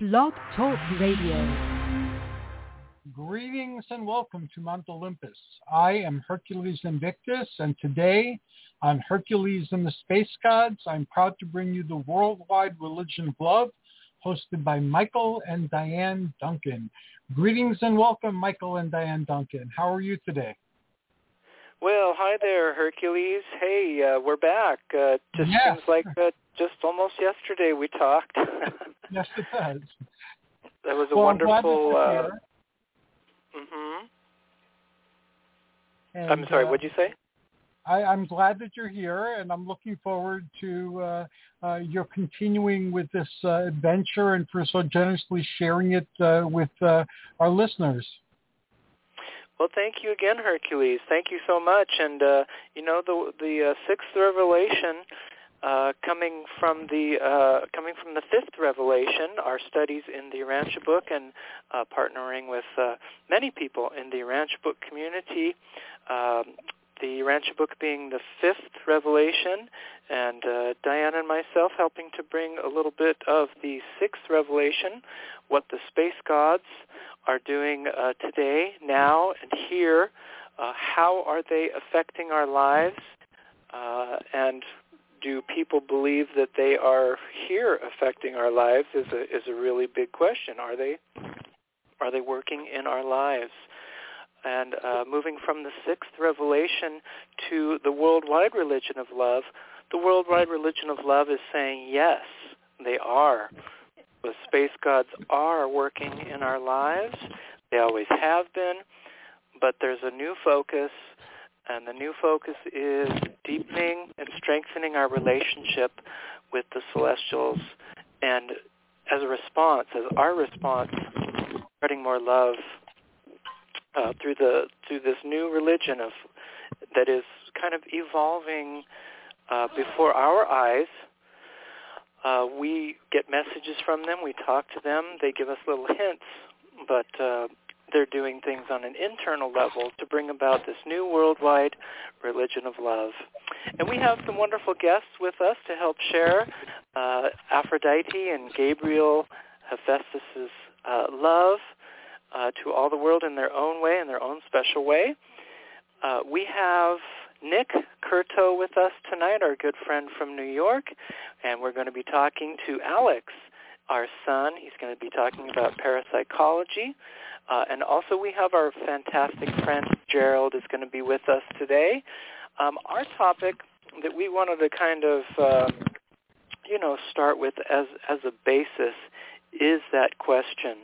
Blog Talk Radio. Greetings and welcome to Mount Olympus. I am Hercules Invictus, and today on Hercules and the Space Gods, I'm proud to bring you the Worldwide Religion of Love, hosted by Michael and Diane Duncan. Greetings and welcome, Michael and Diane Duncan. How are you today? Well, hi there, Hercules. Hey, we're back. Seems like just almost yesterday we talked. Yes, it does. That was a wonderful... I'm sorry, what'd you say? I'm glad that you're here, and I'm looking forward to your continuing with this adventure and for so generously sharing it with our listeners. Well, thank you again, Hercules. Thank you so much. And the sixth revelation, coming from the fifth revelation, our studies in the Urantia book, and partnering with many people in the Urantia book community. The Urantia book being the fifth revelation, and Diane and myself helping to bring a little bit of the sixth revelation, what the space gods are doing today, now, and here. How are they affecting our lives? And do people believe that they are here affecting our lives is a really big question. Are they working in our lives? And moving from the sixth revelation to the worldwide religion of love, the worldwide religion of love is saying, yes, they are. The space gods are working in our lives. They always have been, but there's a new focus, and the new focus is deepening and strengthening our relationship with the celestials, and as our response, spreading more love through this new religion that is kind of evolving before our eyes. We get messages from them. We talk to them. They give us little hints, but they're doing things on an internal level to bring about this new worldwide religion of love. And we have some wonderful guests with us to help share Aphrodite and Gabriel Hephaestus' love to all the world in their own way, in their own special way. We have Nick Curto with us tonight, our good friend from New York, and we're going to be talking to Alex, our son. He's going to be talking about parapsychology. And also we have our fantastic friend Gerald is going to be with us today. Our topic that we wanted to kind of, start with as a basis is that question.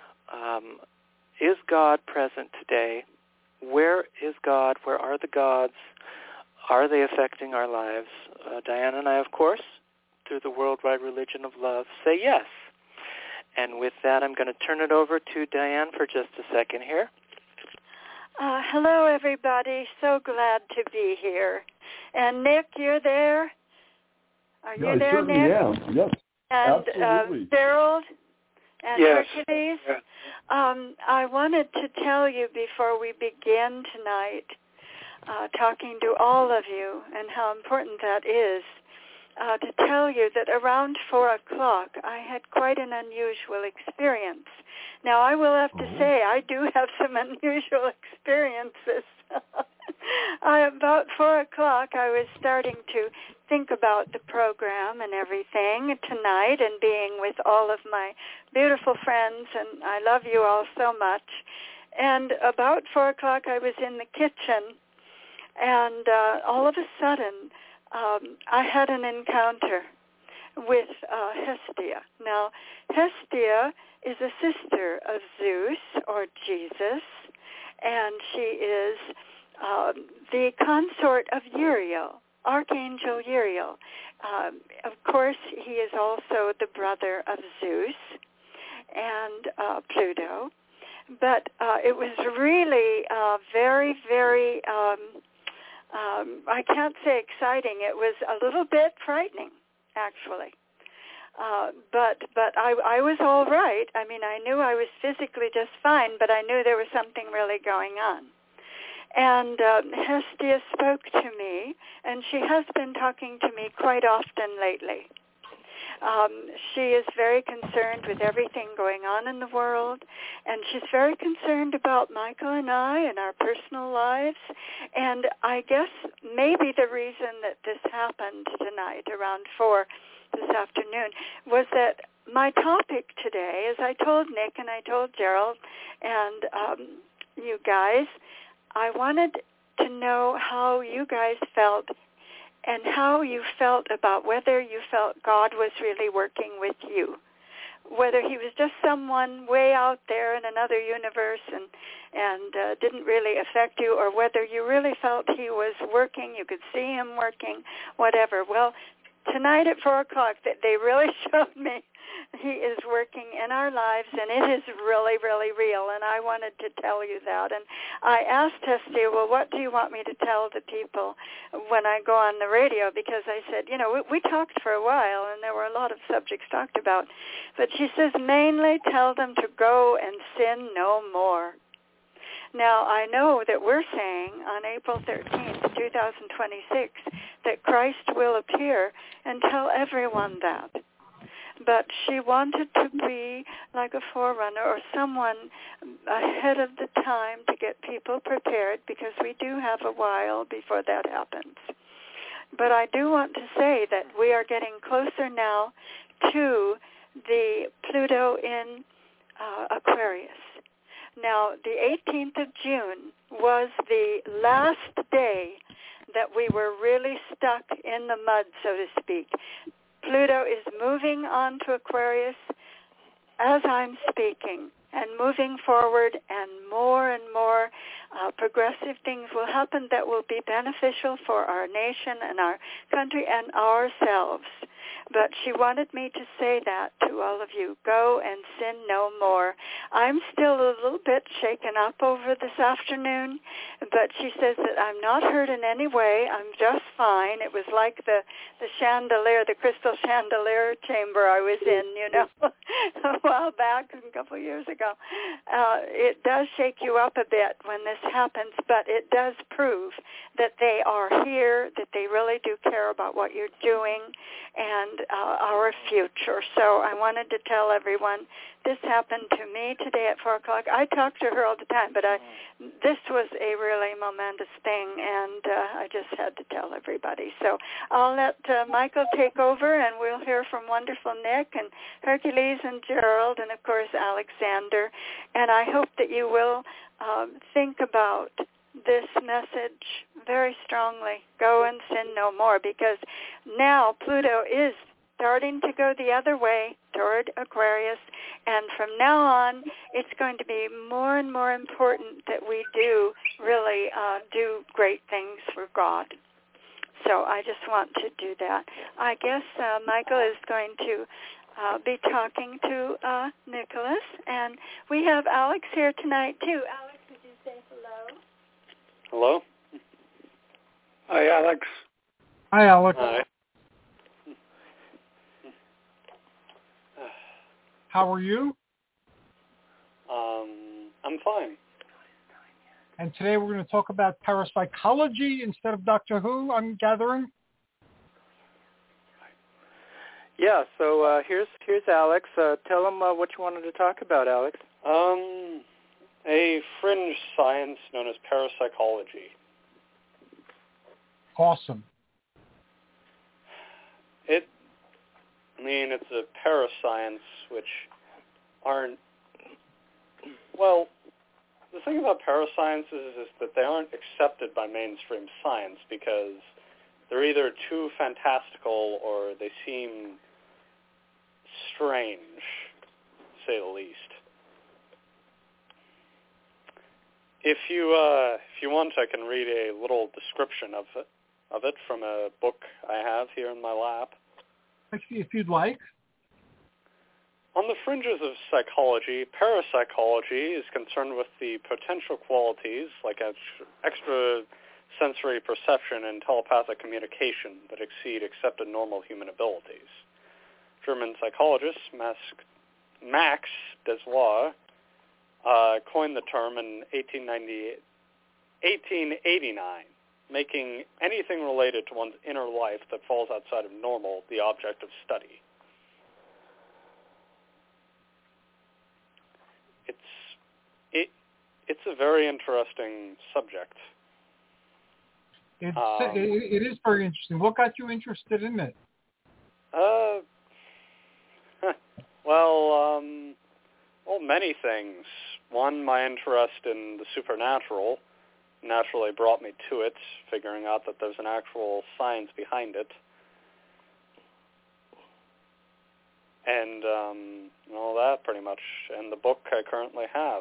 Is God present today? Where is God? Where are the gods? Are they affecting our lives? Diane and I, of course, through the worldwide religion of love, say yes. And with that, I'm going to turn it over to Diane for just a second here. Hello, everybody. So glad to be here. And Nick, you're there? Are you there, Nick? Yeah, yes, and absolutely. Gerald and yes. Hercules? Yes. I wanted to tell you before we begin tonight, talking to all of you and how important that is, to tell you that around 4 o'clock I had quite an unusual experience. Now, I will have to say I do have some unusual experiences. About 4 o'clock I was starting to think about the program and everything tonight and being with all of my beautiful friends, and I love you all so much. And about 4 o'clock I was in the kitchen, and all of a sudden I had an encounter with Hestia. Now, Hestia is a sister of Zeus, or Jesus, and she is the consort of Uriel, Archangel Uriel. Of course, he is also the brother of Zeus and Pluto. But it was really very, very, I can't say exciting. It was a little bit frightening, actually. But I was all right. I mean, I knew I was physically just fine, but I knew there was something really going on. And Hestia spoke to me, and she has been talking to me quite often lately. She is very concerned with everything going on in the world, and she's very concerned about Michael and I and our personal lives. And I guess maybe the reason that this happened tonight around 4 this afternoon was that my topic today, as I told Nick and I told Gerald and you guys, I wanted to know how you guys felt and how you felt about whether you felt God was really working with you, whether he was just someone way out there in another universe and didn't really affect you, or whether you really felt he was working, you could see him working, whatever. Well, tonight at 4 o'clock, they really showed me he is working in our lives, and it is really, really real, and I wanted to tell you that. And I asked Tessie, well, what do you want me to tell the people when I go on the radio? Because I said, you know, we talked for a while, and there were a lot of subjects talked about. But she says, mainly tell them to go and sin no more. Now, I know that we're saying on April 13th, 2026, that Christ will appear and tell everyone that. But she wanted to be like a forerunner or someone ahead of the time to get people prepared, because we do have a while before that happens. But I do want to say that we are getting closer now to the Pluto in Aquarius. Now, the 18th of June was the last day that we were really stuck in the mud, so to speak. Pluto is moving on to Aquarius as I'm speaking and moving forward, and more progressive things will happen that will be beneficial for our nation and our country and ourselves. But she wanted me to say that to all of you. Go and sin no more. I'm still a little bit shaken up over this afternoon, but she says that I'm not hurt in any way. I'm just fine. It was like the chandelier, the crystal chandelier chamber I was in, you know, a while back, a couple of years ago. It does shake you up a bit when this happens, but it does prove that they are here, that they really do care about what you're doing and our future. So I wanted to tell everyone this happened to me today at 4 o'clock. I talk to her all the time, but this was a really momentous thing, and I just had to tell everybody. So I'll let Michael take over, and we'll hear from wonderful Nick and Hercules and Gerald and, of course, Alexander. And I hope that you will think about this message very strongly. Go and sin no more, because now Pluto is starting to go the other way toward Aquarius, and from now on it's going to be more and more important that we do really do great things for God. So I just want to do that. I guess Michael is going to be talking to Nicholas, and we have Alex here tonight too. Alex, would you say hello? Hello? Hi, Alex. Hi, Alex. Hi. How are you? I'm fine. And today we're going to talk about parapsychology instead of Doctor Who, I'm gathering. Yeah, so here's Alex. Tell him what you wanted to talk about, Alex. A fringe science known as parapsychology. Awesome. It's a parascience, which aren't... Well, the thing about parasciences is that they aren't accepted by mainstream science because they're either too fantastical or they seem strange, to say the least. If you want, I can read a little description of it from a book I have here in my lap. If you'd like. On the fringes of psychology, parapsychology is concerned with the potential qualities like extrasensory perception and telepathic communication that exceed accepted normal human abilities. German psychologist Max Deslois coined the term in 1889, making anything related to one's inner life that falls outside of normal the object of study. it's a very interesting subject. It is very interesting. What got you interested in it? Well, many things. One, my interest in the supernatural naturally brought me to it, figuring out that there's an actual science behind it. And all that, pretty much. And the book I currently have.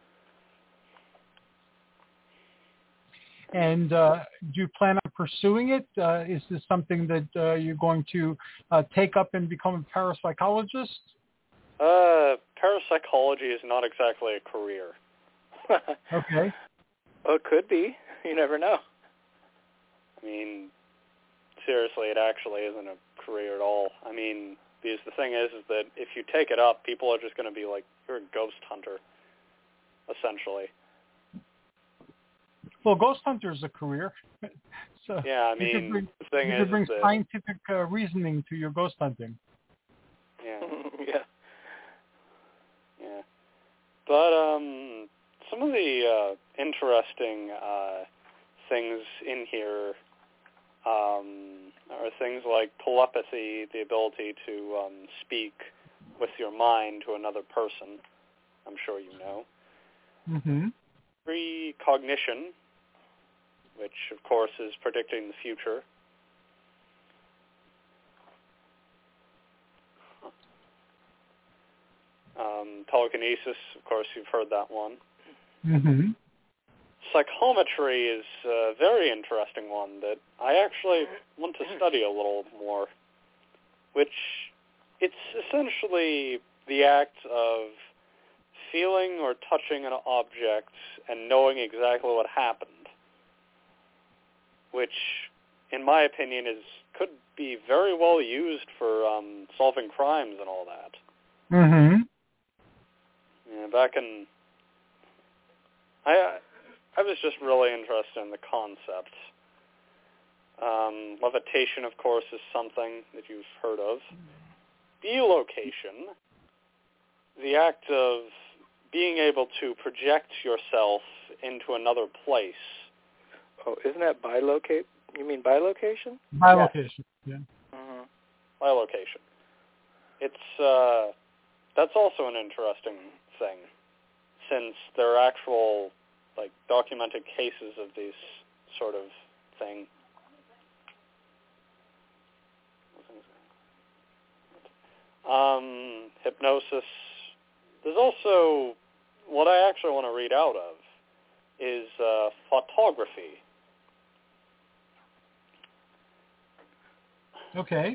And do you plan on pursuing it? Is this something that you're going to take up and become a parapsychologist? Parapsychology is not exactly a career. Okay. Well, it could be. You never know. I mean, seriously, it actually isn't a career at all. I mean, because the thing is that if you take it up, people are just going to be like, you're a ghost hunter, essentially. Well, ghost hunter is a career. So yeah, I mean, the thing is you could bring that scientific reasoning to your ghost hunting. Yeah. Yeah. Yeah. But some of the interesting things in here are things like telepathy, the ability to speak with your mind to another person. I'm sure you know. Mm-hmm. Precognition, which of course is predicting the future. Telekinesis, of course, you've heard that one. Mm-hmm. Psychometry is a very interesting one that I actually want to study a little more, which it's essentially the act of feeling or touching an object and knowing exactly what happened, which, in my opinion, could be very well used for solving crimes and all that. Mm-hmm. Yeah, back in... I was just really interested in the concept. Levitation, of course, is something that you've heard of. Bilocation, the act of being able to project yourself into another place. Oh, isn't that bilocate? You mean bilocation? Bilocation, yeah. Mm-hmm. Bilocation. It's that's also an interesting thing, since there are actual documented cases of these sort of thing. Hypnosis. There's also, what I actually want to read out of is photography. Okay.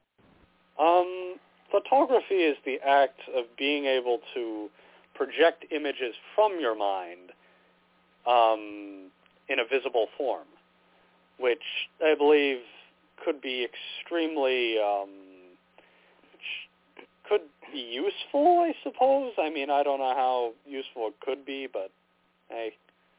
Photography is the act of being able to project images from your mind in a visible form, which I believe could be extremely, could be useful, I suppose. I mean, I don't know how useful it could be, but hey,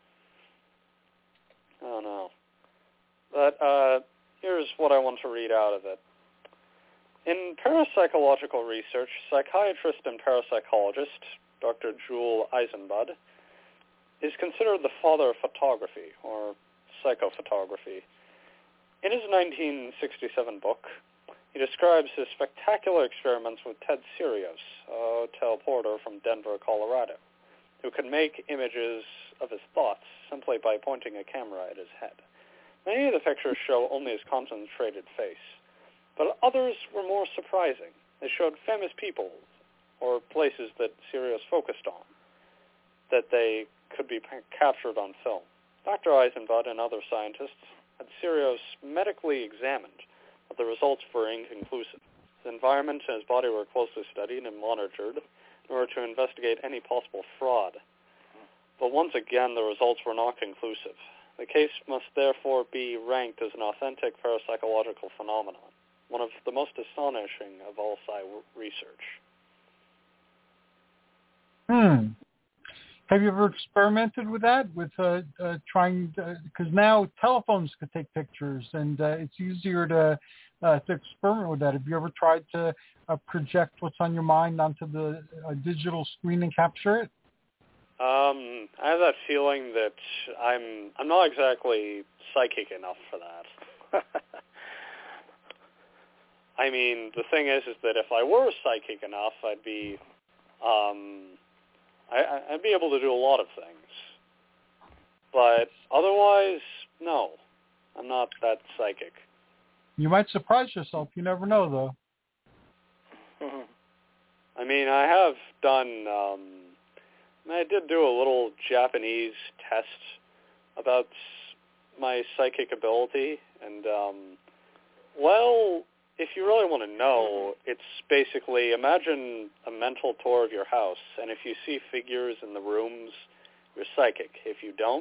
I don't know. But here's what I want to read out of it. In parapsychological research, psychiatrist and parapsychologist Dr. Joel Eisenbud is considered the father of photography, or psychophotography. In his 1967 book, he describes his spectacular experiments with Ted Sirios, a teleporter from Denver, Colorado, who could make images of his thoughts simply by pointing a camera at his head. Many of the pictures show only his concentrated face, but others were more surprising. They showed famous people or places that Sirius focused on, that they could be captured on film. Dr. Eisenbud and other scientists had Sirius medically examined, but the results were inconclusive. His environment and his body were closely studied and monitored in order to investigate any possible fraud. But once again, the results were not conclusive. The case must therefore be ranked as an authentic parapsychological phenomenon, one of the most astonishing of all psi research. Have you ever experimented with that, with trying, because now telephones could take pictures, and it's easier to experiment with that. Have you ever tried to project what's on your mind onto the digital screen and capture it? I have that feeling that I'm not exactly psychic enough for that. I mean, the thing is that if I were psychic enough, I'd be able to do a lot of things. But otherwise, no, I'm not that psychic. You might surprise yourself. You never know, though. I mean, I have done. I did do a little Japanese test about my psychic ability, and well, if you really want to know, it's basically imagine a mental tour of your house, and if you see figures in the rooms, you're psychic. If you don't,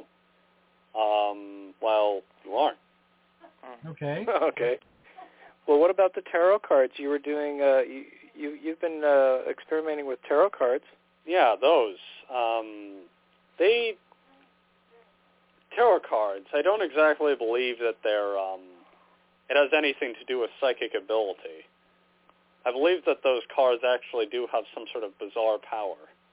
well, you aren't. Okay. Okay. Well, what about the tarot cards? You were doing. You've been experimenting with tarot cards. Yeah, those. Tarot cards. I don't exactly believe that they're. It has anything to do with psychic ability. I believe that those cards actually do have some sort of bizarre power.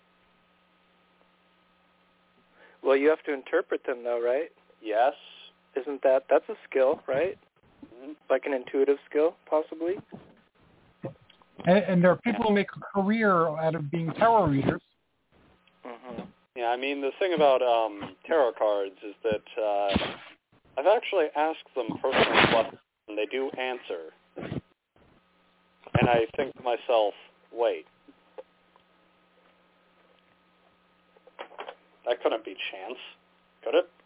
Well, you have to interpret them, though, right? Yes. Isn't that's a skill, right? Mm-hmm. Like an intuitive skill, possibly? And there are people who make a career out of being tarot readers. Mm-hmm. Yeah, I mean, the thing about tarot cards is that I've actually asked them personal questions, and they do answer. And I think to myself, wait, that couldn't be chance, could it?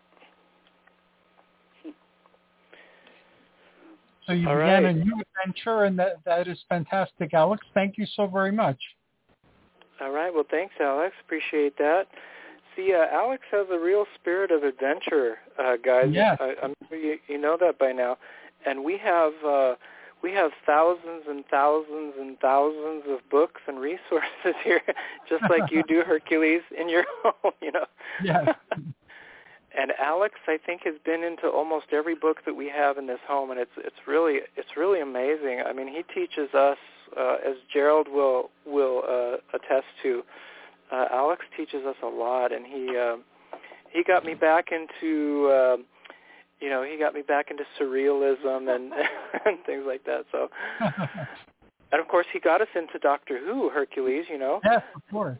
So you began a new adventure, and that is fantastic, Alex. Thank you so very much. All right. Well, thanks, Alex. Appreciate that. See, Alex has a real spirit of adventure, guys. Yes. I'm sure you know that by now. And we have thousands and thousands and thousands of books and resources here, just like you do, Hercules, in your home, you know. Yes. And Alex, I think, has been into almost every book that we have in this home, and it's really amazing. I mean, he teaches us, as Gerald will attest to. Alex teaches us a lot, and he got me back into surrealism and and things like that. So, and of course, he got us into Doctor Who, Hercules. You know. Yes, of course.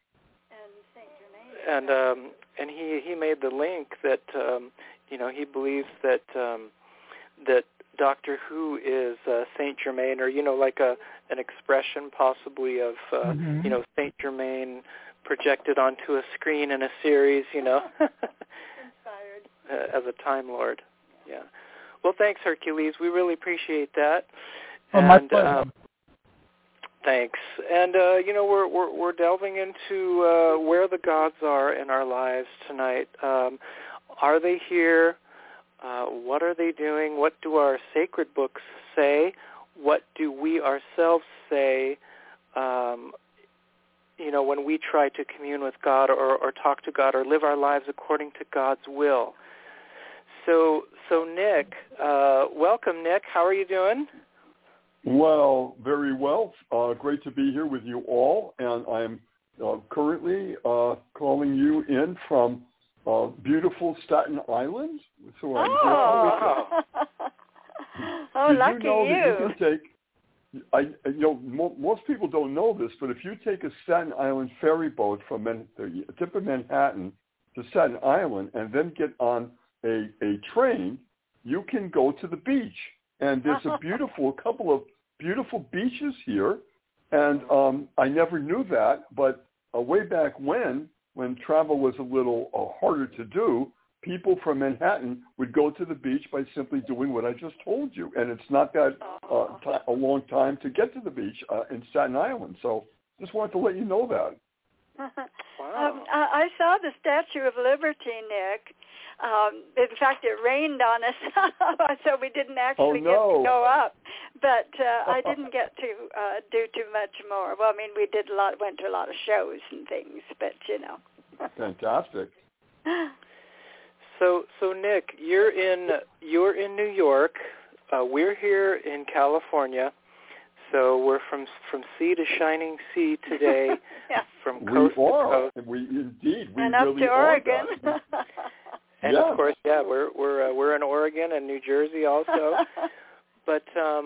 And he made the link that he believes that that Doctor Who is Saint Germain, or like an expression possibly of Saint Germain projected onto a screen in a series, inspired as a Time Lord. Yeah. Well, thanks, Hercules. We really appreciate that. Oh, my pleasure. Thanks. And we're delving into where the gods are in our lives tonight. Are they here? What are they doing? What do our sacred books say? What do we ourselves say? When we try to commune with God or talk to God or live our lives according to God's will. So Nick, welcome, Nick. How are you doing? Well, very well. Great to be here with you all, and I'm currently calling you in from beautiful Staten Island. So lucky you. Most people don't know this, but if you take a Staten Island ferry boat from the tip of Manhattan to Staten Island and then get on a train, you can go to the beach. And there's a couple of beautiful beaches here, and I never knew that, but way back when travel was a little harder to do, people from Manhattan would go to the beach by simply doing what I just told you, and it's not that a long time to get to the beach in Staten Island. So just wanted to let you know that. Wow. I saw the Statue of Liberty, Nick. In fact, it rained on us, so we didn't actually get to go up. But I didn't get to do too much more. Well, I mean, we went to a lot of shows and things, but Fantastic. So Nick, you're in New York. We're here in California. So we're from sea to shining sea today, yeah. from coast to coast. We indeed, we and up really to Oregon. And of course, we're in Oregon and New Jersey also. But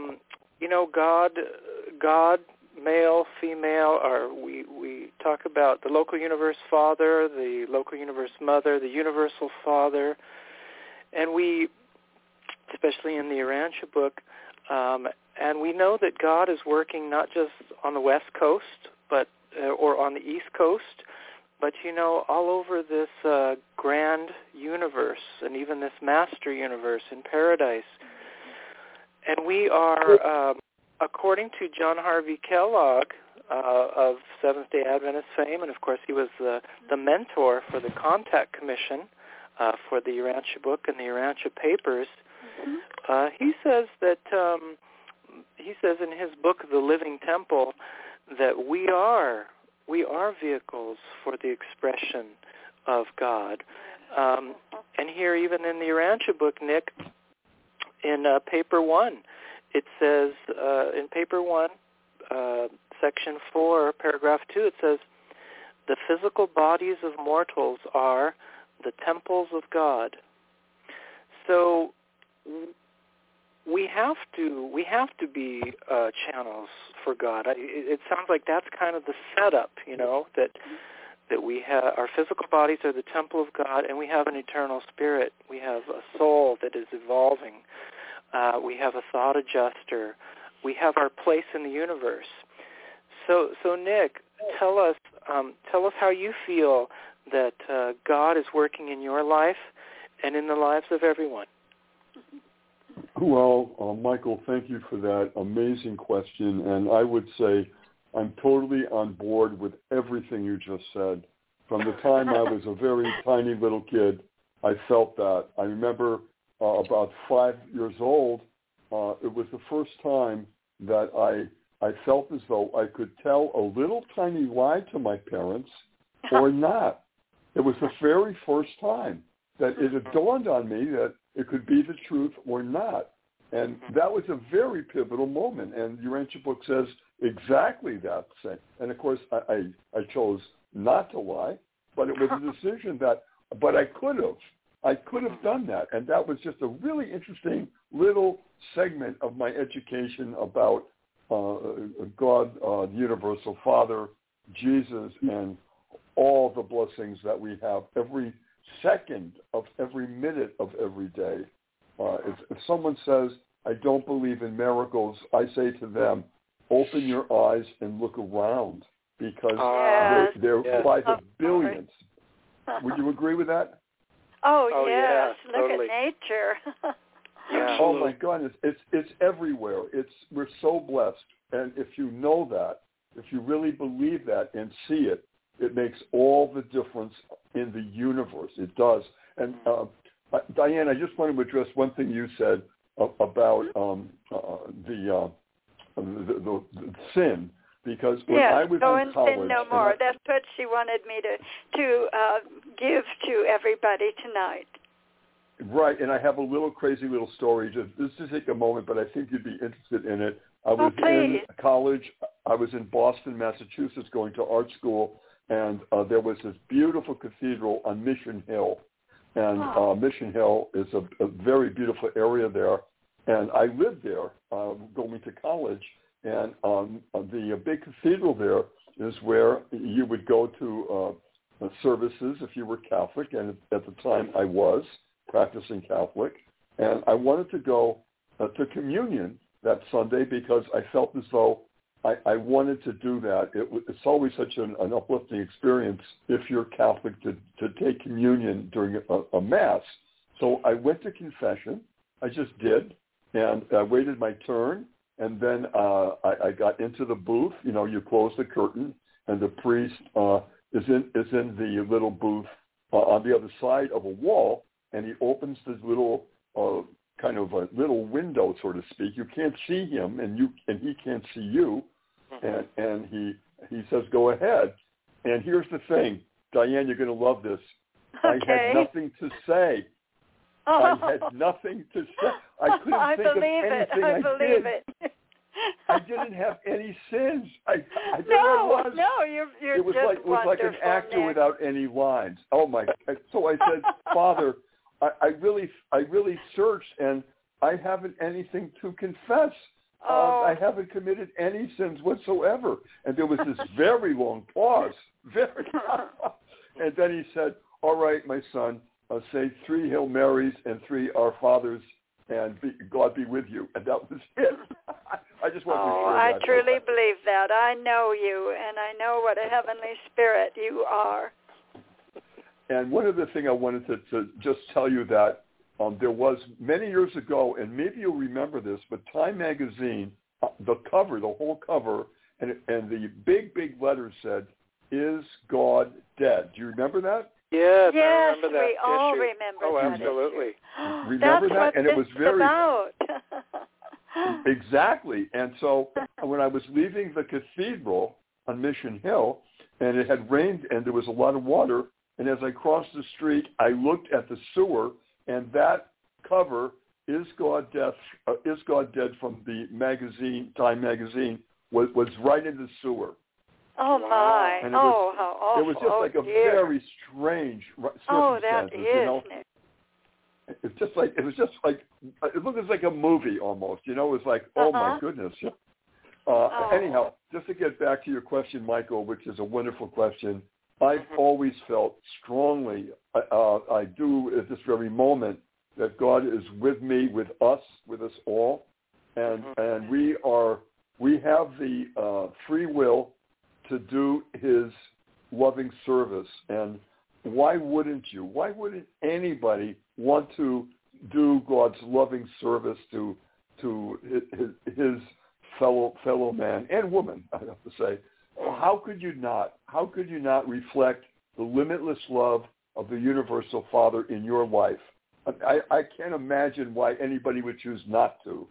God, male, female, or we talk about the local universe Father, the local universe Mother, the universal Father, and we, especially in the Urantia book, and we know that God is working not just on the West Coast, but or on the East Coast, but all over this grand universe, and even this master universe in paradise. And we are, according to John Harvey Kellogg of Seventh-day Adventist fame, and of course he was the mentor for the Contact Commission for the Urantia book and the Urantia papers. He says that he says in his book, The Living Temple, that we are vehicles for the expression of God. And here, even in the Urantia book, Nick, in paper 1, it says, in paper 1, section 4, paragraph 2, it says, the physical bodies of mortals are the temples of God. So we have to be channels for God. It sounds like that's kind of the setup, that we have. Our physical bodies are the temple of God, and we have an eternal spirit. We have a soul that is evolving. We have a thought adjuster. We have our place in the universe. So Nick, tell us how you feel that God is working in your life and in the lives of everyone. Well, Michael, thank you for that amazing question. And I would say I'm totally on board with everything you just said. From the time I was a very tiny little kid, I felt that. I remember about 5 years old, it was the first time that I felt as though I could tell a little tiny lie to my parents or not. It was the very first time that it had dawned on me that it could be the truth or not. And that was a very pivotal moment. And Urantia book says exactly that thing. And, of course, I chose not to lie, but it was a decision but I could have. I could have done that. And that was just a really interesting little segment of my education about God, the Universal Father, Jesus, and all the blessings that we have every second of every minute of every day. If someone says, I don't believe in miracles, I say to them, open your eyes and look around, because they're by the billions. Would you agree with that? Oh yes, yeah, look totally. at nature. Yeah. Oh my goodness, it's everywhere. We're so blessed, and if you know that, if you really believe that and see it, it makes all the difference in the universe. It does. And Diane, I just wanted to address one thing you said about the sin, because when I was in college, sin no more. That's what she wanted me to give to everybody tonight. Right, and I have a little crazy little story. Just to take a moment, but I think you'd be interested in it. I was in college. I was in Boston, Massachusetts, going to art school, and there was this beautiful cathedral on Mission Hill. And Mission Hill is a very beautiful area there. And I lived there going to college. And the big cathedral there is where you would go to services if you were Catholic. And at the time I was practicing Catholic. And I wanted to go to communion that Sunday because I felt as though I wanted to do that. It's always such an uplifting experience if you're Catholic to take communion during a Mass. So I went to confession. I just did. And I waited my turn. And then I got into the booth. You know, you close the curtain, and the priest is in the little booth on the other side of a wall, and he opens this little kind of a little window, so to speak. You can't see him, and he can't see you. And he says, go ahead. And here's the thing, Diane, you're going to love this. Okay. I had nothing to say. I had nothing to say. I couldn't think of anything I did. I didn't have any sins. I there I was. No, you're it was just like it was like an actor Nick. without any lines. Oh my! So I said, Father, I really searched, and I haven't anything to confess. I haven't committed any sins whatsoever. And there was this very long pause. And then he said, all right, my son, say 3 Hail Marys and 3 Our Fathers, and God be with you. And that was it. I just wanted to share that. I truly believe that. I know you, and I know what a heavenly spirit you are. And one other thing I wanted to just tell you that there was many years ago, and maybe you'll remember this, but Time Magazine, the whole cover, and the big letters said, "Is God dead?" Do you remember that? Yes, I yes, remember that we all issue. remember Oh, that absolutely. Remember That's that? what And it was very about. Exactly. And so when I was leaving the cathedral on Mission Hill, and it had rained and there was a lot of water, and as I crossed the street, I looked at the sewer, and that cover, "Is God Dead from the magazine, Time Magazine, was right in the sewer. Oh, my. And how awful. It was just like a very strange circumstance. Oh, that is, you know? Nick. It was just like it looked like a movie almost. You know, it was like, oh my goodness. Anyhow, just to get back to your question, Michael, which is a wonderful question, I've always felt strongly, I do at this very moment, that God is with me, with us all, and we have the free will to do His loving service. And why wouldn't you? Why wouldn't anybody want to do God's loving service to his fellow man and woman? I have to say, how could you not? How could you not reflect the limitless love of the universal Father in your life? I can't imagine why anybody would choose not to.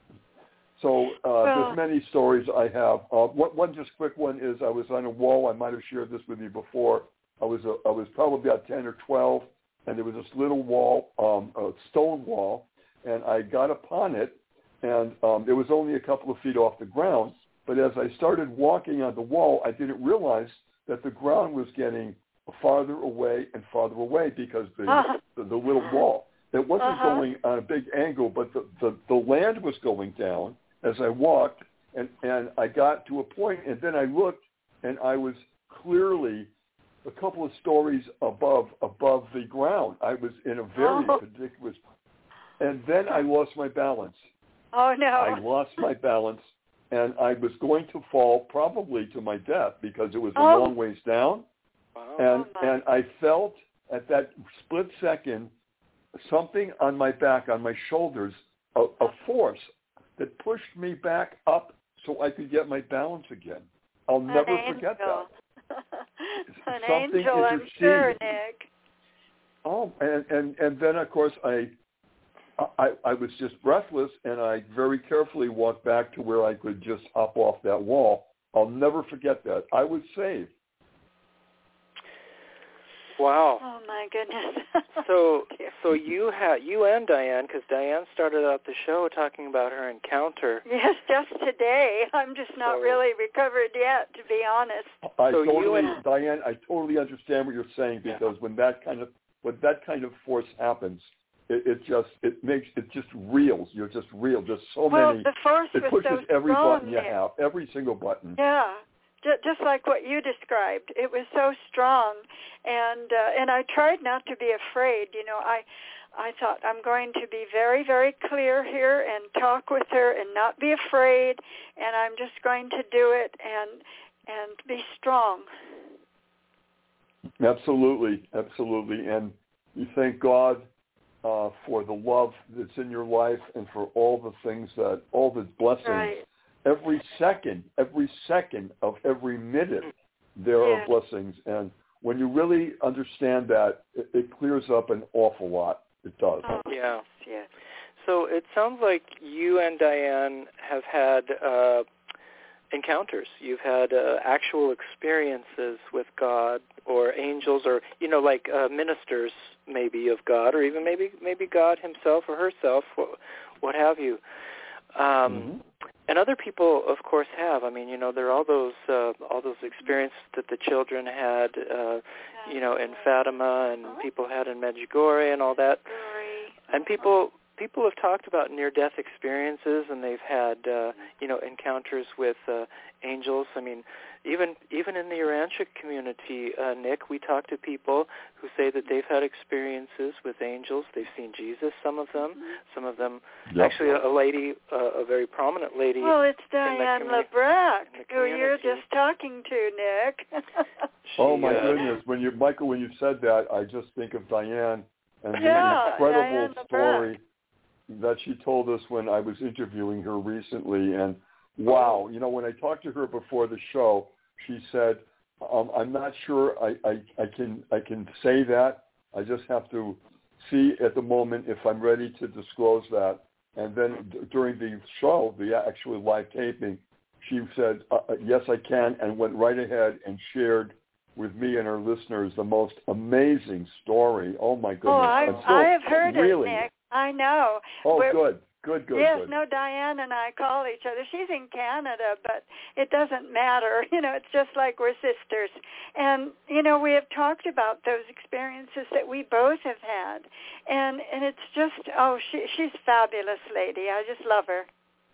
So there's many stories I have. One just quick one is I was on a wall. I might have shared this with you before. I was probably about 10 or 12, and there was this little wall, a stone wall, and I got upon it, and it was only a couple of feet off the ground. But as I started walking on the wall, I didn't realize that the ground was getting farther away and farther away because the little wall. It wasn't going on a big angle, but the land was going down as I walked, and I got to a point, and then I looked, and I was clearly a couple of stories above the ground. I was in a very ridiculous, and then I lost my balance. Oh, no. I lost my balance, and I was going to fall probably to my death because it was a long ways down. And I felt at that split second something on my back, on my shoulders, a force that pushed me back up so I could get my balance again. I'll never forget that. An Something angel, I'm sure, Nick. Oh, and then of course I was just breathless, and I very carefully walked back to where I could just hop off that wall. I'll never forget that. I was saved. Wow. Oh my goodness. So you and Diane, because Diane started out the show talking about her encounter. Yes, just today. I'm just not really recovered yet, to be honest. Diane, I totally understand what you're saying, because when that kind of force happens, it just reels. You're just real. Just so many. The force it was pushes so every strong, button you have, every single button. Yeah. Just like what you described. It was so strong, and I tried not to be afraid. You know, I thought I'm going to be very, very clear here and talk with her and not be afraid, and I'm just going to do it and be strong. Absolutely, absolutely. And you thank God for the love that's in your life and for all the things all the blessings. Right. Every second of every minute, there are blessings. And when you really understand that, it clears up an awful lot. It does. Oh, yeah. Yes. So it sounds like you and Diane have had encounters. You've had actual experiences with God or angels, or like ministers maybe of God, or even maybe God himself or herself, what have you. And other people, of course, have. I mean, there are all those experiences that the children had, in Fatima, and people had in Medjugorje, and all that. And people have talked about near-death experiences, and they've had, encounters with angels. I mean, even in the Urantia community, Nick, we talk to people who say that they've had experiences with angels. They've seen Jesus, some of them. Yep. Actually, a lady, a very prominent lady. Well, it's Diane Lebrecq, who you're just talking to, Nick. Oh, my goodness. When you said that, I just think of Diane and the incredible story that she told us when I was interviewing her recently. And wow, when I talked to her before the show, she said, I'm not sure I can say that. I just have to see at the moment if I'm ready to disclose that. And then during the show, the actual live taping, she said, yes, I can, and went right ahead and shared with me and her listeners the most amazing story. Oh, my goodness. Oh, I have heard it, Nick. I know. Oh, good. Yes, no, Diane and I call each other. She's in Canada, but it doesn't matter. It's just like we're sisters. And, we have talked about those experiences that we both have had. And it's just, she's a fabulous lady. I just love her.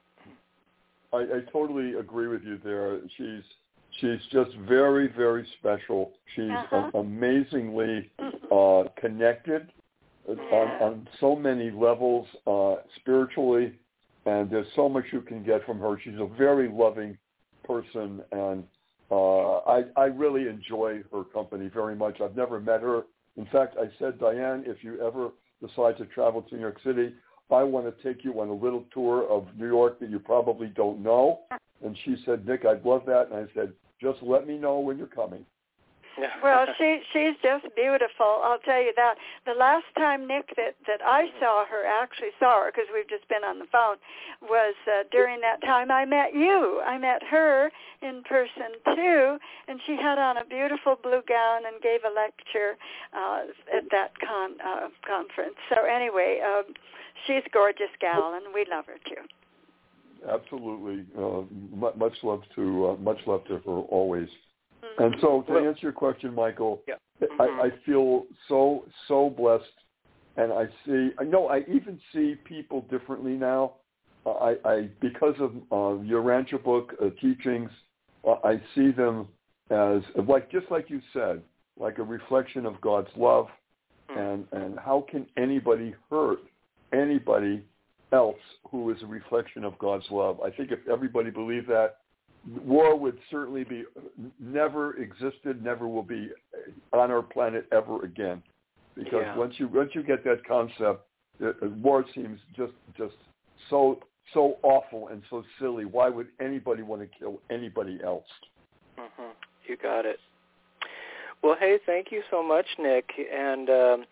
I totally agree with you there. She's just very, very special. She's amazingly connected on so many levels spiritually, and there's so much you can get from her. She's a very loving person, and I really enjoy her company very much. I've never met her. In fact, I said, Diane, if you ever decide to travel to New York City, I want to take you on a little tour of New York that you probably don't know. And she said, Nick, I'd love that. And I said, just let me know when you're coming. Well, she's just beautiful. I'll tell you that. The last time, Nick, that I actually saw her, because we've just been on the phone, was during that time I met you. I met her in person, too, and she had on a beautiful blue gown and gave a lecture at that conference. So anyway, she's a gorgeous gal, and we love her, too. Absolutely. Much love to her always. And so to answer your question, Michael, I feel so blessed, and I even see people differently now. I because of your Urantia book teachings, I see them as just like you said, like a reflection of God's love, and how can anybody hurt anybody else who is a reflection of God's love? I think if everybody believed that, war would certainly be never existed, never will be on our planet ever again. Because once you get that concept, war seems just so awful and so silly. Why would anybody want to kill anybody else? Mm-hmm. You got it. Well, hey, thank you so much, Nick. And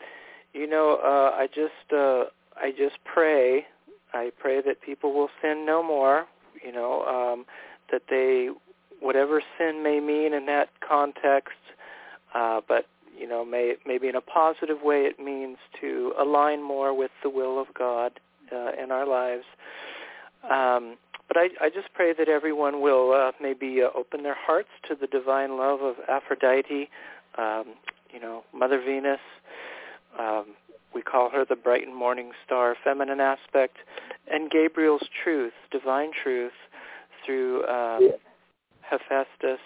I just pray. I pray that people will sin no more. That they, whatever sin may mean in that context, but maybe in a positive way, it means to align more with the will of God in our lives. But I just pray that everyone will maybe open their hearts to the divine love of Aphrodite, Mother Venus. We call her the bright and morning star, feminine aspect, and Gabriel's truth, divine truth, through Hephaestus.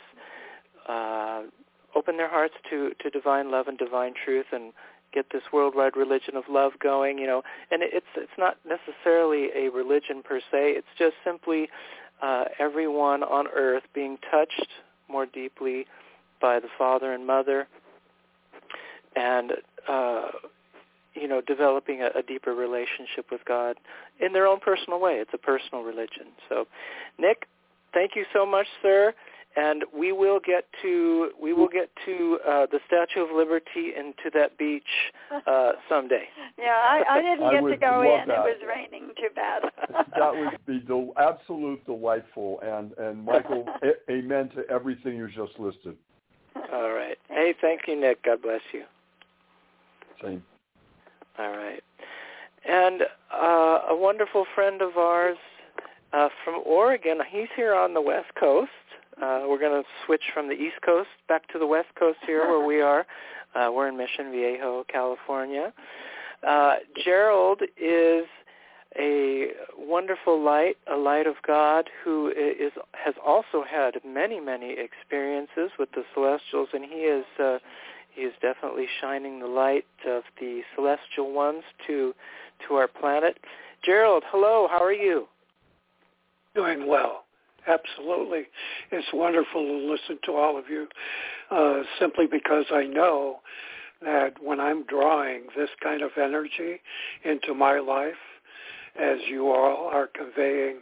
Open their hearts to divine love and divine truth, and get this worldwide religion of love going. And it's not necessarily a religion per se. It's just simply everyone on earth being touched more deeply by the Father and Mother, and developing a deeper relationship with God in their own personal way. It's a personal religion. So, Nick, thank you so much, sir. And we will get to the Statue of Liberty and to that beach someday. Yeah, I didn't get to go in. That. It was raining too bad. That would be absolute delightful. And Michael, amen to everything you just listed. All right. Hey, thank you, Nick. God bless you. Same. All right. And a wonderful friend of ours, from Oregon. He's here on the West Coast. We're going to switch from the East Coast back to the West Coast here where we are. We're in Mission Viejo, California. Gerald is a wonderful light, a light of God, who has also had many, many experiences with the celestials, and he is definitely shining the light of the celestial ones to our planet. Gerald, hello, how are you? Doing well, absolutely. It's wonderful to listen to all of you, simply because I know that when I'm drawing this kind of energy into my life, as you all are conveying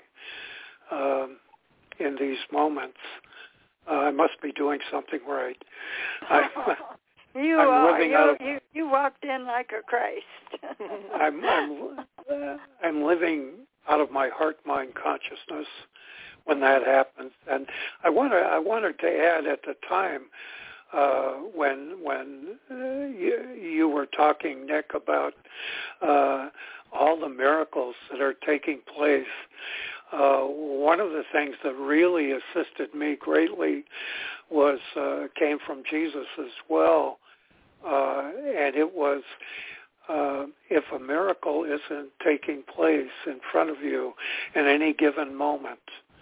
in these moments, I must be doing something right. You walked in like a Christ. I'm living out of my heart-mind consciousness when that happens, and I wanted to add at the time when you were talking, Nick, about all the miracles that are taking place. One of the things that really assisted me greatly came from Jesus as well, and it was if a miracle isn't taking place in front of you in any given moment,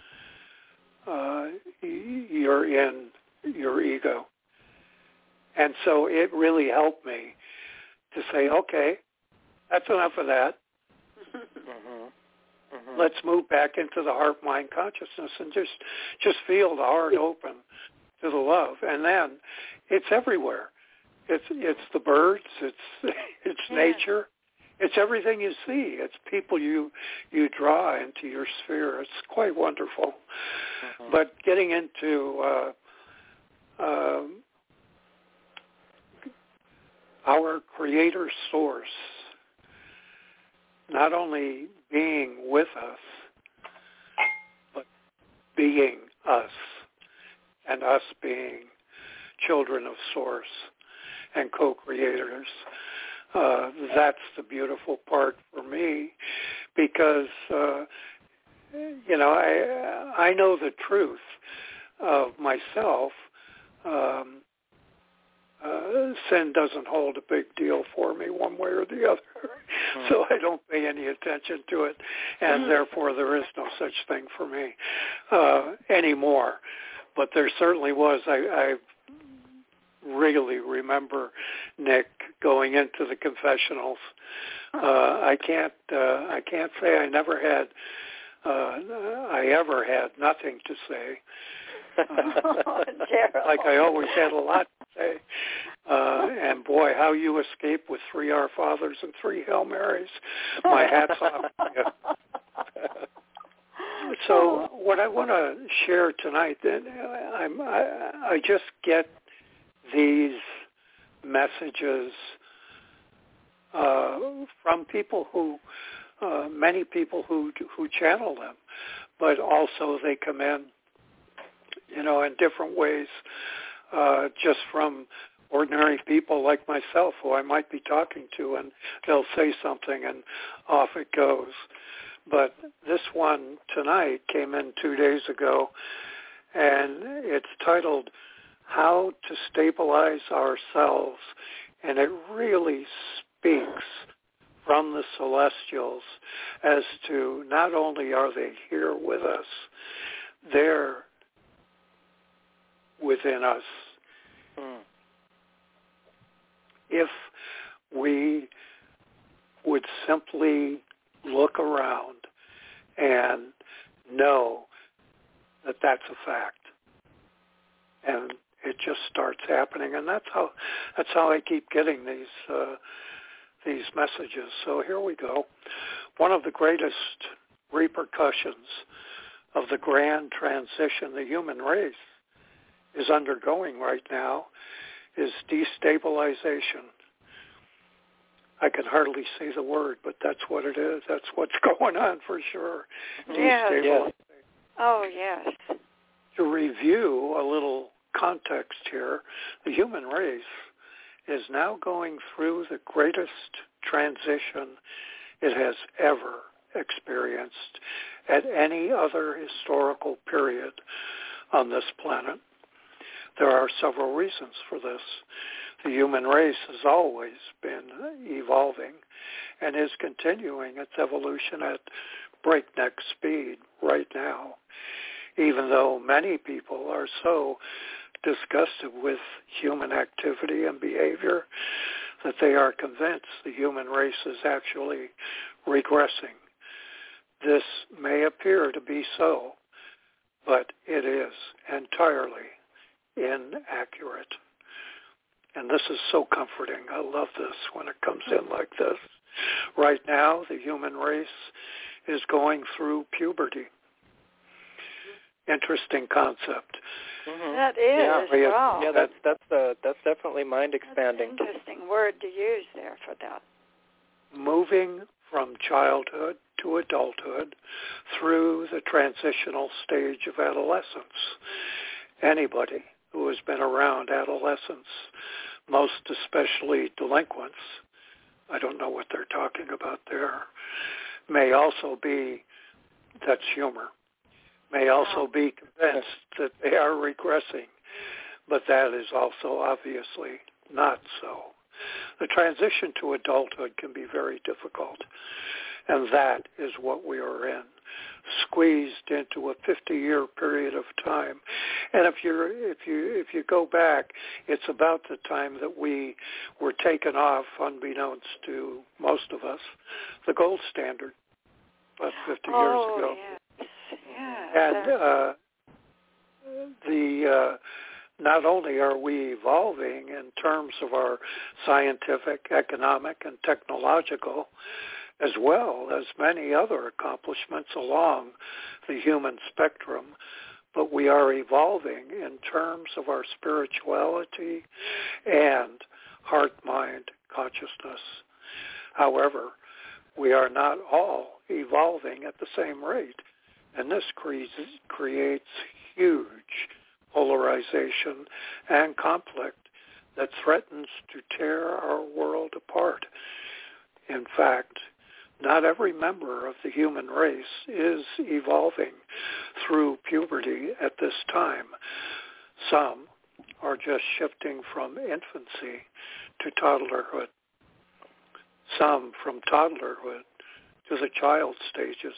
you're in your ego. And so it really helped me to say, okay, that's enough of that. Let's move back into the heart-mind consciousness and just feel the heart open to the love. And then it's everywhere. It's the birds. It's nature. It's everything you see. It's people you draw into your sphere. It's quite wonderful. But getting into our Creator Source, not only being with us, but being us, and us being children of Source and co-creators. That's the beautiful part for me, because I know the truth of myself. Sin doesn't hold a big deal for me one way or the other, so I don't pay any attention to it, and therefore there is no such thing for me anymore. But there certainly was. I really remember, Nick, going into the confessionals. I can't say I ever had nothing to say. Like I always had a lot to say. And boy, how you escape with 3 Our Fathers and 3 Hail Marys. My hat's off to you. So what I want to share tonight, I just get these messages from people many people who channel them, but also they come in, in different ways, just from ordinary people like myself who I might be talking to, and they'll say something and off it goes. But this one tonight came in 2 days ago, and it's titled How to Stabilize Ourselves, and it really speaks from the celestials as to not only are they here with us, they're within us. If we would simply look around and know that that's a fact, and it just starts happening, and that's how I keep getting these messages. So here we go. One of the greatest repercussions of the grand transition the human race is undergoing right now is destabilization. I can hardly say the word, but that's what it is. That's what's going on for sure. Destabilization. Oh, yes. To review a little context here, the human race is now going through the greatest transition it has ever experienced at any other historical period on this planet. There are several reasons for this. The human race has always been evolving and is continuing its evolution at breakneck speed right now, even though many people are so disgusted with human activity and behavior that they are convinced the human race is actually regressing. This may appear to be so, but it is entirely inaccurate. And this is so comforting. I love this when it comes in like this. Right now, the human race is going through puberty. Interesting concept. Mm-hmm. That is, wow. Yeah, that's definitely mind expanding. That's an interesting word to use there for that. Moving from childhood to adulthood through the transitional stage of adolescence. Anybody who has been around adolescents, most especially delinquents, I don't know what they're talking about there, may also be, that's humor, may also be convinced that they are regressing, but that is also obviously not so. The transition to adulthood can be very difficult, and that is what we are in, squeezed into a 50-year period of time. And if you go back, it's about the time that we were taken off, unbeknownst to most of us, the gold standard about 50 years ago. Yes. Yeah. And not only are we evolving in terms of our scientific, economic, and technological, as well as many other accomplishments along the human spectrum, but we are evolving in terms of our spirituality and heart-mind consciousness. However, we are not all evolving at the same rate, and this creates huge polarization and conflict that threatens to tear our world apart. In fact, not every member of the human race is evolving through puberty at this time. Some are just shifting from infancy to toddlerhood. Some from toddlerhood to the child stages.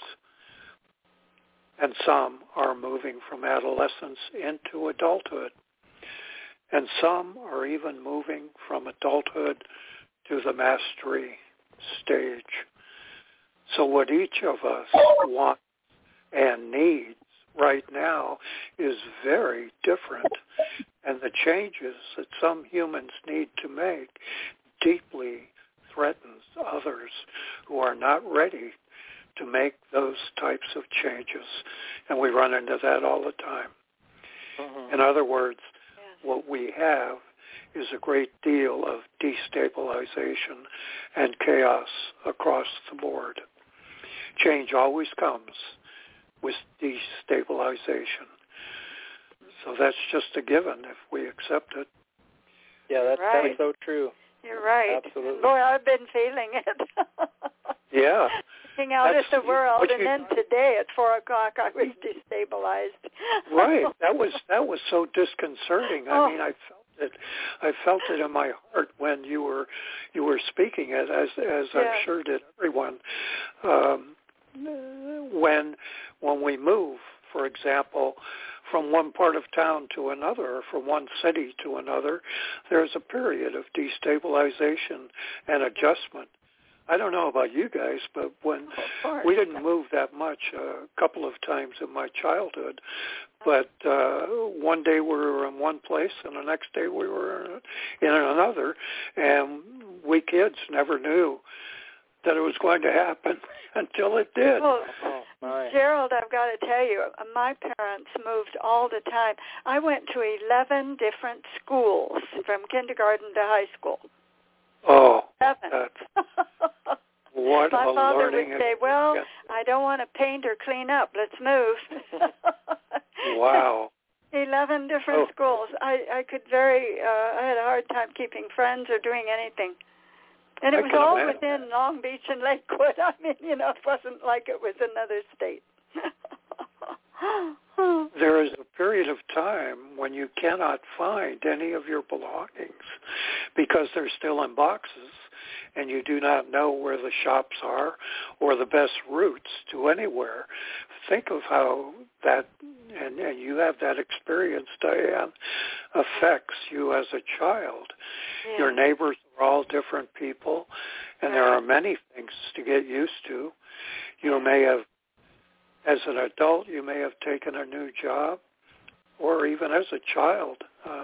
And some are moving from adolescence into adulthood. And some are even moving from adulthood to the mastery stage. So what each of us wants and needs right now is very different. And the changes that some humans need to make deeply threatens others who are not ready to make those types of changes. And we run into that all the time. Mm-hmm. In other words, what we have is a great deal of destabilization and chaos across the board. Change always comes with destabilization. So that's just a given if we accept it. Yeah, that's so true. You're right. Absolutely. Boy, I've been feeling it. Yeah. Looking out at the world, and then today at 4 o'clock I was destabilized. Right. That was so disconcerting. I mean, I felt it in my heart when you were speaking it, as I'm sure did everyone. When we move, for example, from one part of town to another, or from one city to another, there's a period of destabilization and adjustment. I don't know about you guys, but when we didn't move that much, a couple of times in my childhood, but one day we were in one place and the next day we were in another, and we kids never knew that it was going to happen until it did. Well, Gerald, I've got to tell you, my parents moved all the time. I went to 11 different schools from kindergarten to high school. Oh, 7. What my a father learning would say, well, I don't want to paint or clean up. Let's move. Wow. 11 different schools. I had a hard time keeping friends or doing anything. And it I was can all imagine. within Long Beach and Lakewood. I mean, it wasn't like it was another state. There is a period of time when you cannot find any of your belongings because they're still in boxes and you do not know where the shops are or the best routes to anywhere. Think of how that, and you have that experience, Diane, affects you as a child. Yeah. Your neighbors are all different people, and there are many things to get used to. You may have, as an adult, you may have taken a new job, or even as a child.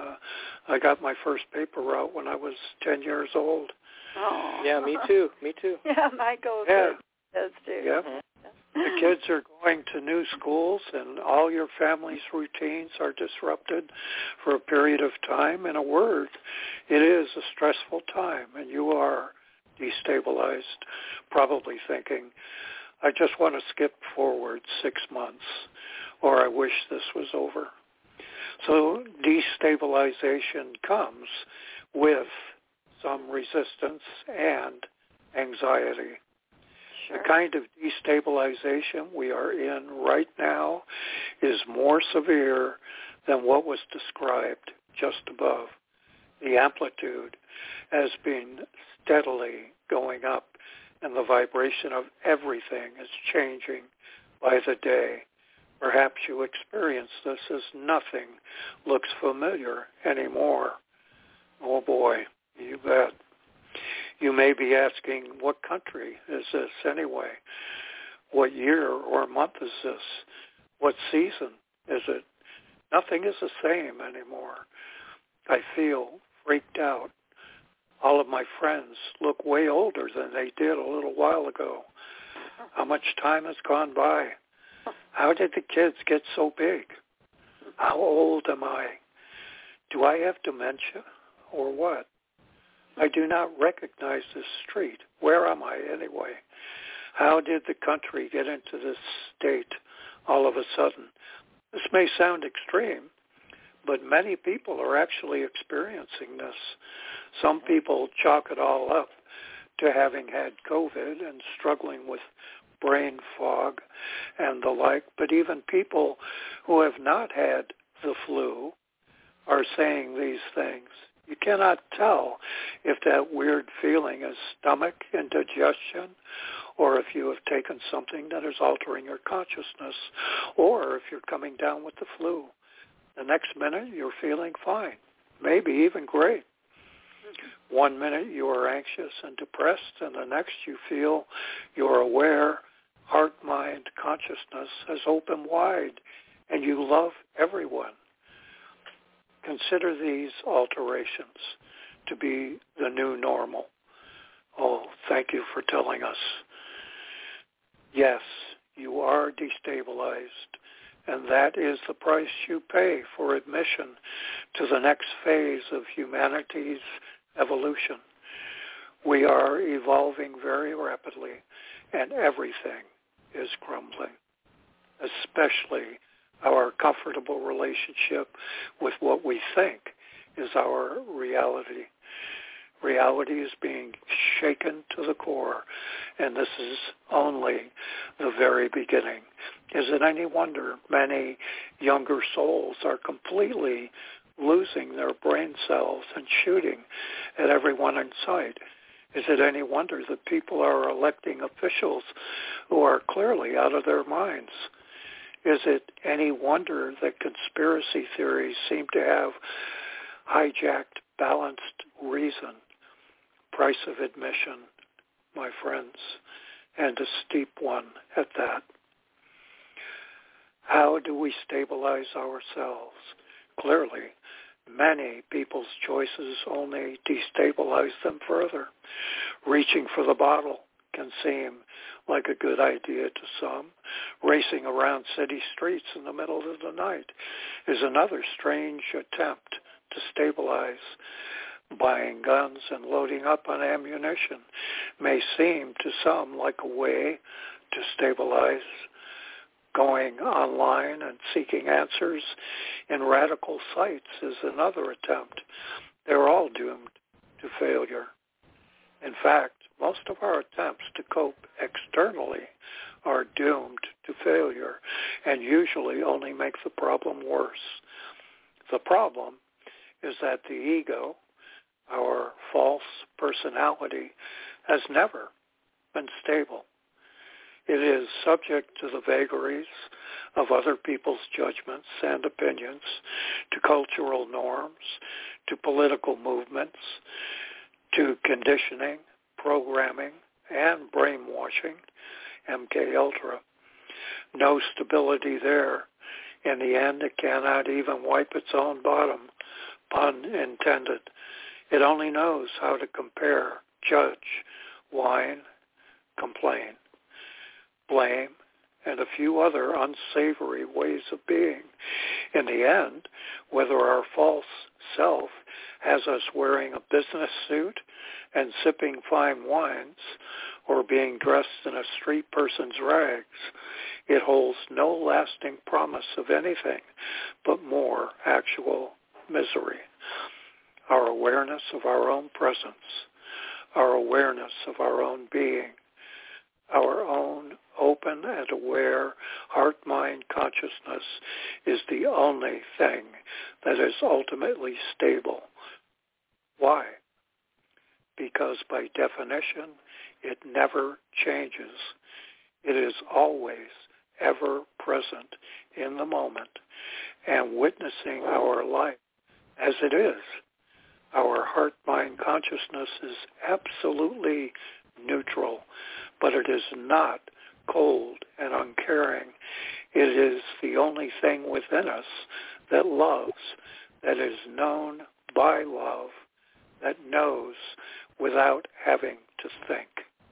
I got my first paper route when I was 10 years old. Oh. Yeah, me too. Yeah, Michael does too. Yeah. The kids are going to new schools, and all your family's routines are disrupted for a period of time. In a word, it is a stressful time, and you are destabilized, probably thinking, I just want to skip forward 6 months, or I wish this was over. So destabilization comes with some resistance and anxiety. Sure. The kind of destabilization we are in right now is more severe than what was described just above. The amplitude has been steadily going up, and the vibration of everything is changing by the day. Perhaps you experience this as nothing looks familiar anymore. Oh boy, you bet. You may be asking, what country is this anyway? What year or month is this? What season is it? Nothing is the same anymore. I feel freaked out. All of my friends look way older than they did a little while ago. How much time has gone by? How did the kids get so big? How old am I? Do I have dementia or what? I do not recognize this street. Where am I anyway? How did the country get into this state all of a sudden? This may sound extreme, but many people are actually experiencing this. Some people chalk it all up to having had COVID and struggling with brain fog and the like, but even people who have not had the flu are saying these things. You cannot tell if that weird feeling is stomach indigestion, or if you have taken something that is altering your consciousness, or if you're coming down with the flu. The next minute you're feeling fine, maybe even great. 1 minute you are anxious and depressed, and the next you feel you're aware, heart, mind, consciousness has opened wide, and you love everyone. Consider these alterations to be the new normal. Oh, thank you for telling us. Yes, you are destabilized, and that is the price you pay for admission to the next phase of humanity's evolution. We are evolving very rapidly, and everything is crumbling, especially our comfortable relationship with what we think is our reality. Reality is being shaken to the core, and this is only the very beginning. Is it any wonder many younger souls are completely losing their brain cells and shooting at everyone in sight? Is it any wonder that people are electing officials who are clearly out of their minds? Is it any wonder that conspiracy theories seem to have hijacked balanced reason? Price of admission, my friends, and a steep one at that. How do we stabilize ourselves? Clearly, many people's choices only destabilize them further. Reaching for the bottle can seem like a good idea to some. Racing around city streets in the middle of the night is another strange attempt to stabilize. Buying guns and loading up on ammunition may seem to some like a way to stabilize. Going online and seeking answers in radical sites is another attempt. They're all doomed to failure. In fact, most of our attempts to cope externally are doomed to failure and usually only make the problem worse. The problem is that the ego, our false personality, has never been stable. It is subject to the vagaries of other people's judgments and opinions, to cultural norms, to political movements, to conditioning, programming, and brainwashing, MK Ultra. No stability there. In the end, it cannot even wipe its own bottom, pun intended. It only knows how to compare, judge, whine, complain, blame, and a few other unsavory ways of being. In the end, whether our false self has us wearing a business suit and sipping fine wines or being dressed in a street person's rags, it holds no lasting promise of anything but more actual misery. Our awareness of our own presence, our awareness of our own being, our own open and aware heart-mind consciousness is the only thing that is ultimately stable. Why? Because by definition, it never changes. It is always ever present in the moment and witnessing our life as it is. Our heart-mind consciousness is absolutely neutral, but it is not cold and uncaring. It is the only thing within us that loves, that is known by love, that knows without having to think.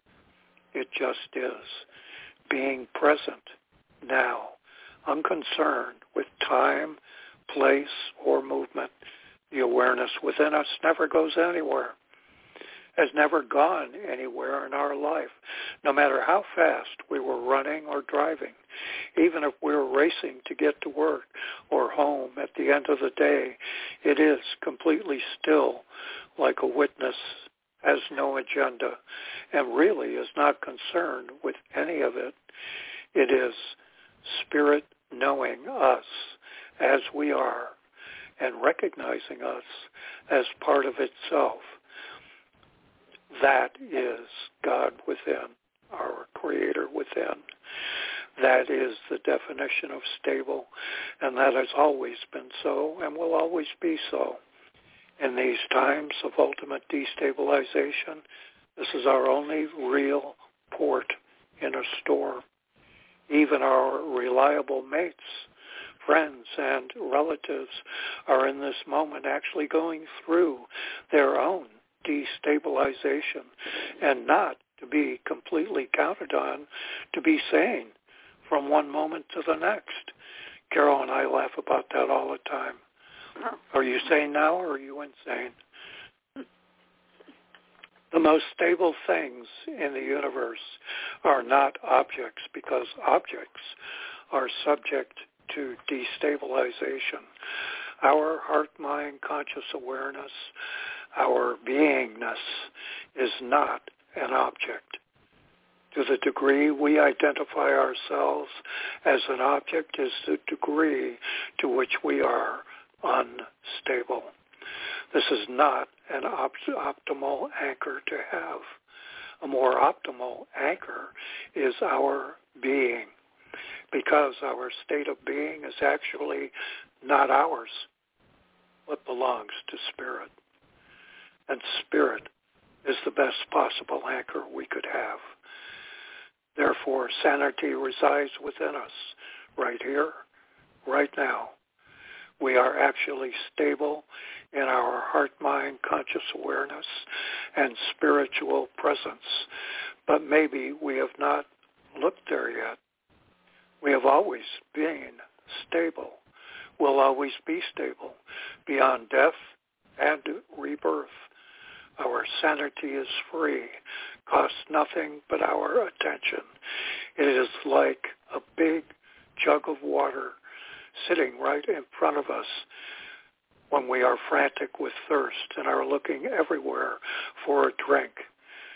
It just is. Being present now, unconcerned with time, place, or movement. The awareness within us never goes anywhere, has never gone anywhere in our life, no matter how fast we were running or driving, even if we were racing to get to work or home at the end of the day. It is completely still, like a witness, has no agenda, and really is not concerned with any of it. It is Spirit knowing us as we are and recognizing us as part of itself. That is God within, our Creator within. That is the definition of stable, and that has always been so and will always be so. In these times of ultimate destabilization, this is our only real port in a storm. Even our reliable mates, friends, and relatives are in this moment actually going through their own destabilization and not to be completely counted on to be sane from one moment to the next. Carol and I laugh about that all the time. Are you sane now or are you insane? The most stable things in the universe are not objects, because objects are subject to destabilization. Our heart-mind conscious awareness, our beingness, is not an object. To the degree we identify ourselves as an object is the degree to which we are unstable. This is not an optimal anchor to have. A more optimal anchor is our being, because our state of being is actually not ours, but belongs to Spirit. And Spirit is the best possible anchor we could have. Therefore, sanity resides within us, right here, right now. We are actually stable in our heart-mind conscious awareness and spiritual presence, but maybe we have not looked there yet. We have always been stable, will always be stable, beyond death and rebirth. Our sanity is free, costs nothing but our attention. It is like a big jug of water sitting right in front of us when we are frantic with thirst and are looking everywhere for a drink.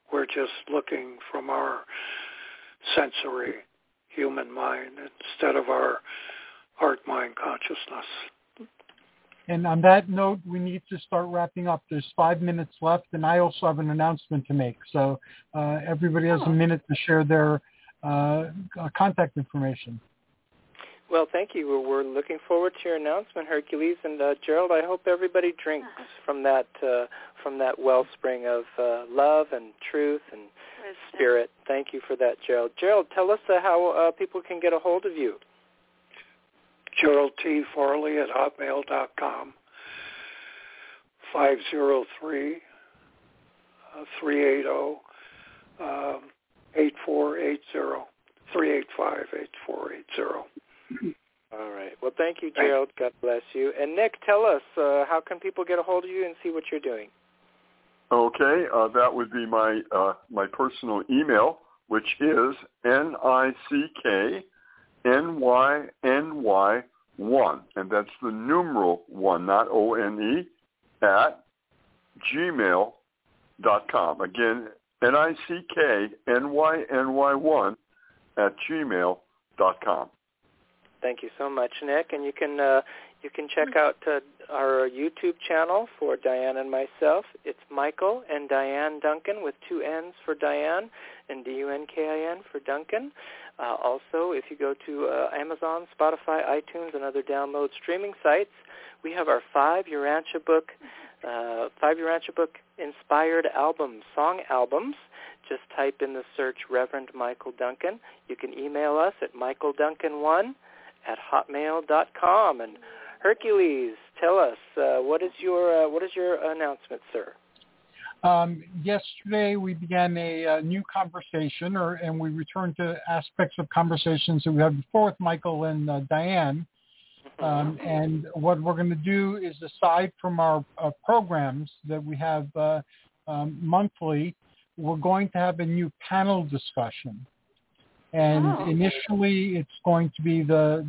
We're just looking from our sensory human mind instead of our heart-mind consciousness. And on that note, we need to start wrapping up. There's 5 minutes left, and I also have an announcement to make. So everybody has a minute to share their contact information. Well, thank you. We're looking forward to your announcement, Hercules. And Gerald, I hope everybody drinks from that wellspring of love and truth and spirit. Thank you for that, Gerald. Gerald, tell us how people can get a hold of you. Gerald T. Farley at hotmail.com, 503-380-8480, 385-8480. All right. Well, thank you, Gerald. God bless you. And Nick, tell us, how can people get a hold of you and see what you're doing? Okay, that would be my personal email, which is NICKNYNY1, and that's the numeral 1, not ONE, at gmail.com. Again, NICKNYNY1 at gmail.com. Thank you so much, Nick. And you can check out our YouTube channel for Diane and myself. It's Michael and Diane Duncan with 2 N's for Diane and DUNKIN for Duncan. Also, if you go to Amazon, Spotify, iTunes, and other download streaming sites, we have our 5 Urantia Book inspired song albums. Just type in the search Reverend Michael Duncan. You can email us at michaelduncan1@hotmail.com. And Hercules, tell us what is your announcement, sir? Yesterday we began a new conversation, and we returned to aspects of conversations that we had before with Michael and Diane. And what we're going to do is, aside from our programs that we have monthly, we're going to have a new panel discussion. And initially it's going to be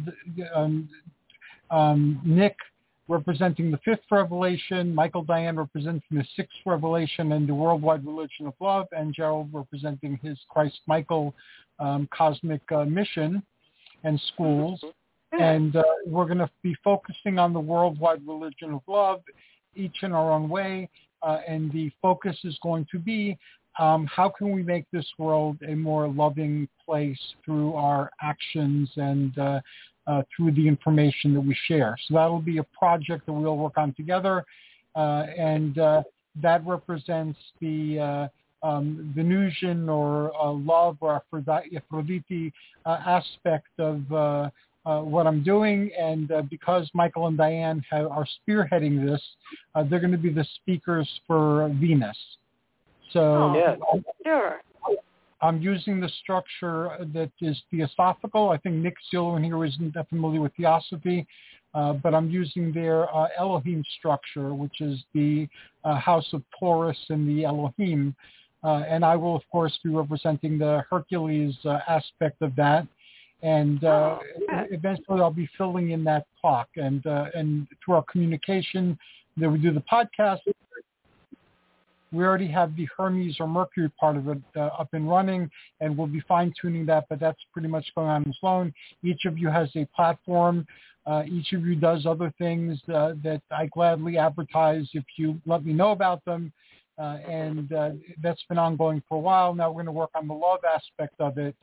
Nick representing the 5th revelation, Michael Diane representing the 6th revelation and the worldwide religion of love, and Gerald representing his Christ Michael cosmic mission and schools. And we're going to be focusing on the worldwide religion of love, each in our own way. And the focus is going to be how can we make this world a more loving place through our actions and through the information that we share. So that'll be a project that we'll work on together. And that represents the Venusian or love or Aphrodite aspect of what I'm doing. And because Michael and Diane are spearheading this, they're going to be the speakers for Venus. So sure. I'm using the structure that is theosophical. I think Nick Zillow here isn't familiar with theosophy, but I'm using their Elohim structure, which is the house of Taurus and the Elohim. And I will, of course, be representing the Hercules aspect of that. And eventually I'll be filling in that clock. And through our communication that we do the podcast, we already have the Hermes or Mercury part of it up and running, and we'll be fine-tuning that, but that's pretty much going on its own. Each of you has a platform. Each of you does other things that I gladly advertise if you let me know about them. And that's been ongoing for a while. Now we're going to work on the love aspect of it.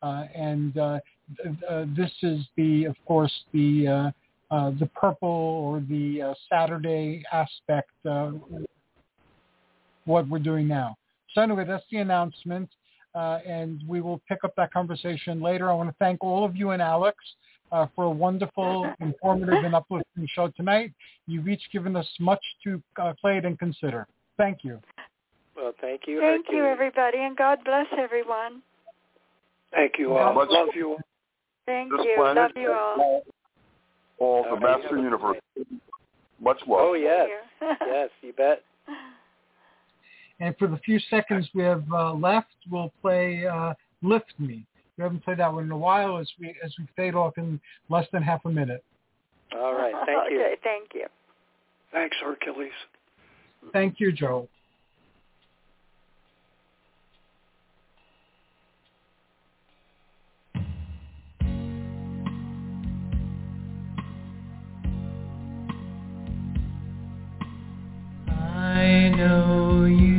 This is of course, the purple or the Saturday aspect, what we're doing now. So anyway, that's the announcement, and we will pick up that conversation later. I want to thank all of you and Alex for a wonderful, informative, and uplifting show tonight. You've each given us much to play and consider. Thank you. Well, thank you. Thank you, everybody, and God bless everyone. Thank you all. Love you. Thank you. Love you all. All the Master Universe. Much love. Oh, yes. Yes, you bet. And for the few seconds we have left, we'll play Lift Me. We haven't played that one in a while as we fade off in less than half a minute. All right. Thank you. Okay, thank you. Thanks, Hercules. Thank you, Joe. know you